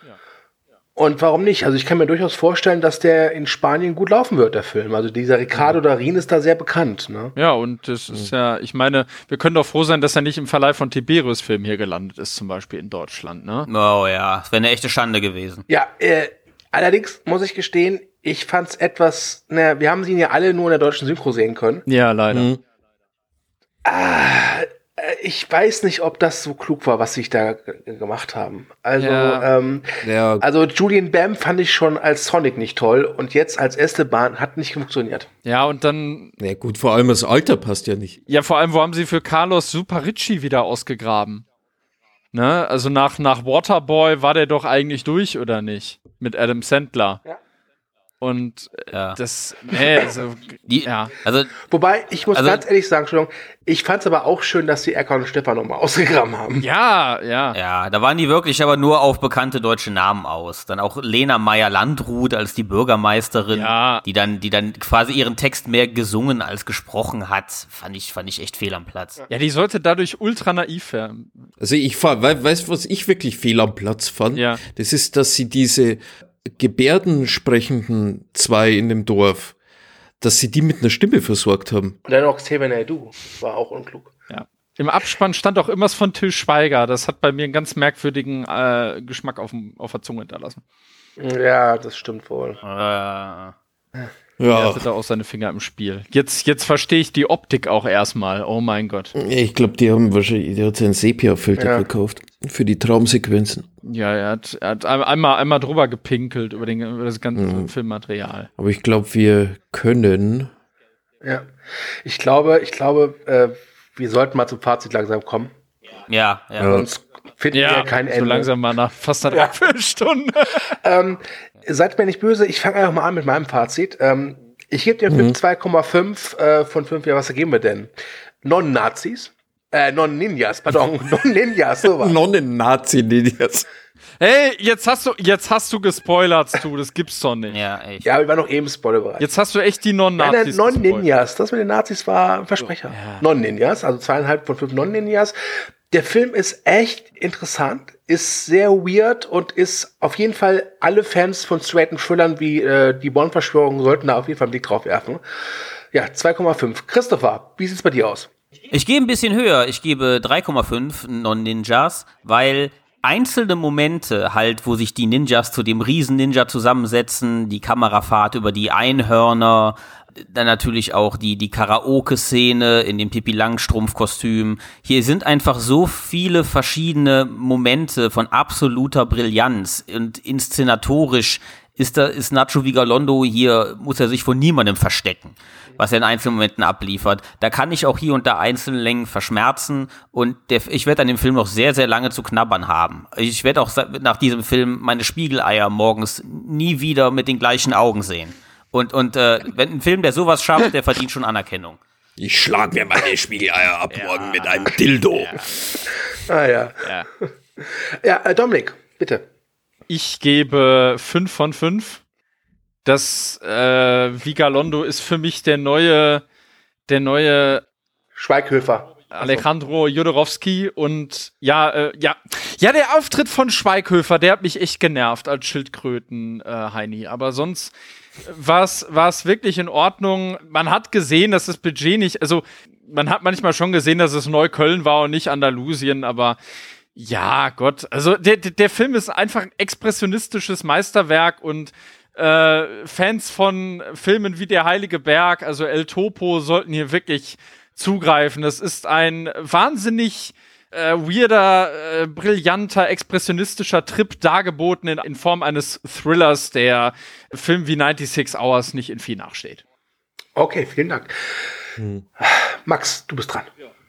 Und warum nicht? Also ich kann mir durchaus vorstellen, dass der in Spanien gut laufen wird, der Film. Also dieser Ricardo Darín ist da sehr bekannt. Ne? Ja, und das ist ja, ich meine, wir können doch froh sein, dass er nicht im Verleih von Tiberius Film hier gelandet ist, zum Beispiel in Deutschland, ne? Oh ja, das wäre eine echte Schande gewesen. Ja, äh, allerdings muss ich gestehen, ich fand's etwas, naja, wir haben sie ja alle nur in der deutschen Synchro sehen können. Ja, leider. Mhm. Äh, Ich weiß nicht, ob das so klug war, was sie da g- gemacht haben. Also, Ja. ähm, Ja, also Julian Bam fand ich schon als Sonic nicht toll und jetzt als Esteban hat nicht funktioniert. Ja, und dann, ja gut, vor allem das Alter passt ja nicht. ja, vor allem, wo haben sie für Carlos Superricci wieder ausgegraben? Ne? Also nach, nach Waterboy war der doch eigentlich durch, oder nicht? Mit Adam Sandler. Ja. Und Ja. das, nee, also, Die, ja. Also, Wobei, ich muss Also- ganz ehrlich sagen, Entschuldigung, ich fand es aber auch schön, dass sie Erkan und Stefan nochmal ausgegraben haben. Ja, ja. ja, da waren die wirklich aber nur auf bekannte deutsche Namen aus. Dann auch Lena Meyer-Landrut als die Bürgermeisterin, Ja. die dann, die dann quasi ihren Text mehr gesungen als gesprochen hat. Fand ich, fand ich echt fehl am Platz. Ja, die sollte dadurch ultra naiv werden. Also ich fahr, we, weißt du, was ich wirklich fehl am Platz fand? Ja. Das ist, dass sie diese gebärdensprechenden zwei in dem Dorf, dass sie die mit einer Stimme versorgt haben. Und dann noch Xavier Naidoo, war auch unklug. Ja. Im Abspann stand auch immer was von Till Schweiger. Das hat bei mir einen ganz merkwürdigen äh, Geschmack auf, dem- auf der Zunge hinterlassen. Ja, das stimmt wohl. Äh, Er Ja, hatte da auch seine Finger im Spiel. Jetzt, jetzt verstehe ich die Optik auch erstmal. Oh mein Gott. ich glaube, die haben wahrscheinlich, der hat seinen Sepia-Filter Ja. gekauft für die Traumsequenzen. Ja, er hat, er hat ein- einmal, einmal drüber gepinkelt über, den, über das ganze Mhm. Filmmaterial. Aber ich glaube, wir können. Ja. Ich glaube, ich glaube, äh, wir sollten mal zum Fazit langsam kommen. ja, ja. Ja. Sonst finden wir ja kein Ende. so langsam mal nach fast einer Ja. Dreiviertelstunde. Ähm, seid mir nicht böse, ich fange einfach mal an mit meinem Fazit. Ähm, ich gebe dem Film zwei Komma fünf äh, von fünf. Ja, was geben wir denn? Non-Nazis? Äh, Non-Ninjas, pardon. Non-Ninjas, sowas. Nonnen-Nazi-Ninjas. Hey, jetzt hast du, jetzt hast du gespoilert, du. Das gibt's doch nicht. Ja, echt. Ja, wir waren noch eben Spoilerbereich. Jetzt hast du echt die Nein, nein, Non-Nazis gespoilert. Non-Ninjas. Das mit den Nazis war ein Versprecher. Non-Ninjas, also zweieinhalb von fünf Non-Ninjas. Der Film ist echt interessant, ist sehr weird und ist auf jeden Fall, alle Fans von straighten Thrillern wie äh, die Bond-Verschwörung sollten da auf jeden Fall einen Blick drauf werfen. Ja, zwei Komma fünf. Christopher, wie sieht's bei dir aus? Ich gehe ein bisschen höher. Ich gebe drei Komma fünf Non-Ninjas, weil einzelne Momente halt, wo sich die Ninjas zu dem Riesen-Ninja zusammensetzen, die Kamerafahrt über die Einhörner, dann natürlich auch die, die Karaoke-Szene in dem Pippi-Langstrumpf-Kostüm. Hier sind einfach so viele verschiedene Momente von absoluter Brillanz und inszenatorisch ist da, ist Nacho Vigalondo hier, muss er sich vor niemandem verstecken, was er in einzelnen Momenten abliefert. Da kann ich auch hier und da einzelne Längen verschmerzen und der, ich werde an dem Film noch sehr, sehr lange zu knabbern haben. Ich werde auch nach diesem Film meine Spiegeleier morgens nie wieder mit den gleichen Augen sehen. Und, und äh, wenn ein Film, der sowas schafft, der verdient schon Anerkennung. Ich schlag mir meine Spiegeleier ab morgen mit einem Dildo. Ah ja. Ja. Ja, äh, Dominik, bitte. Ich gebe fünf von fünf. Das äh, Vigalondo ist für mich der neue, der neue Schweighöfer. Alejandro Jodorowsky und ja, äh, ja, ja, der Auftritt von Schweighöfer, der hat mich echt genervt als Schildkröten äh, Heini. Aber sonst war es wirklich in Ordnung. Man hat gesehen, dass das Budget nicht, also man hat manchmal schon gesehen, dass es Neukölln war und nicht Andalusien, aber ja, Gott, also der, der Film ist einfach ein expressionistisches Meisterwerk und äh, Fans von Filmen wie Der Heilige Berg, also El Topo, sollten hier wirklich zugreifen. Das ist ein wahnsinnig äh, weirder, äh, brillanter, expressionistischer Trip, dargeboten in, in Form eines Thrillers, der Film wie ninety-six Hours nicht in viel nachsteht. Okay, vielen Dank. Hm. Max, du bist dran.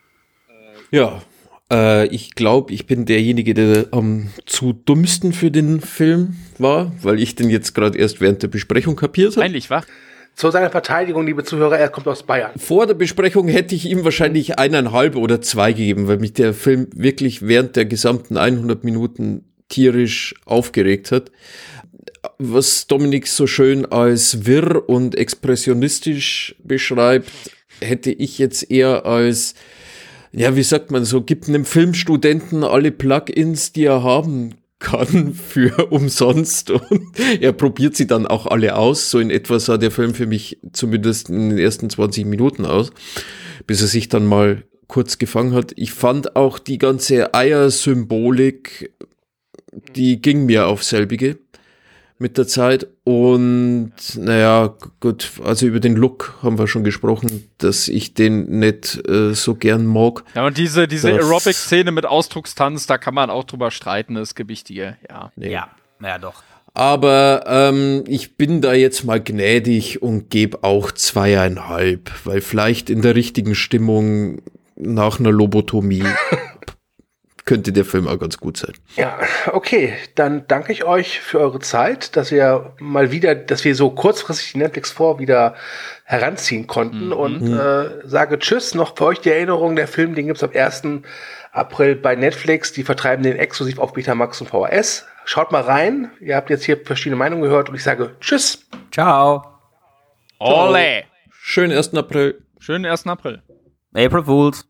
Ja, äh, ich glaube, ich bin derjenige, der am zu dummsten für den Film war, weil ich den jetzt gerade erst während der Besprechung kapiert habe. Eigentlich, wa? Zu seiner Verteidigung, liebe Zuhörer, er kommt aus Bayern. Vor der Besprechung hätte ich ihm wahrscheinlich eineinhalb oder zwei gegeben, weil mich der Film wirklich während der gesamten hundert Minuten tierisch aufgeregt hat. Was Dominik so schön als wirr und expressionistisch beschreibt, hätte ich jetzt eher als, ja, wie sagt man so, gibt einem Filmstudenten alle Plugins, die er haben kann, für umsonst, und er probiert sie dann auch alle aus. So in etwa sah der Film für mich zumindest in den ersten zwanzig Minuten aus, bis er sich dann mal kurz gefangen hat. Ich fand auch die ganze Eiersymbolik, die ging mir auf selbige mit der Zeit. Und naja, gut, also über den Look haben wir schon gesprochen, dass ich den nicht äh, so gern mag. Ja, und diese, diese Das- Aerobic-Szene mit Ausdruckstanz, da kann man auch drüber streiten, das gebe ich dir, ja. Nee. Ja, ja doch. Aber ähm, ich bin da jetzt mal gnädig und gebe auch zweieinhalb, weil vielleicht in der richtigen Stimmung nach einer Lobotomie könnte der Film auch ganz gut sein. Ja, okay, dann danke ich euch für eure Zeit, dass ihr mal wieder, dass wir so kurzfristig die Netflix vor wieder heranziehen konnten mhm. und äh, sage Tschüss. Noch für euch die Erinnerung, der Film, den gibt's am ersten April bei Netflix. Die vertreiben den exklusiv auf Betamax und V H S. Schaut mal rein. Ihr habt jetzt hier verschiedene Meinungen gehört und ich sage Tschüss. Ciao. Ole. Schönen ersten April. Schönen ersten April. April Fools.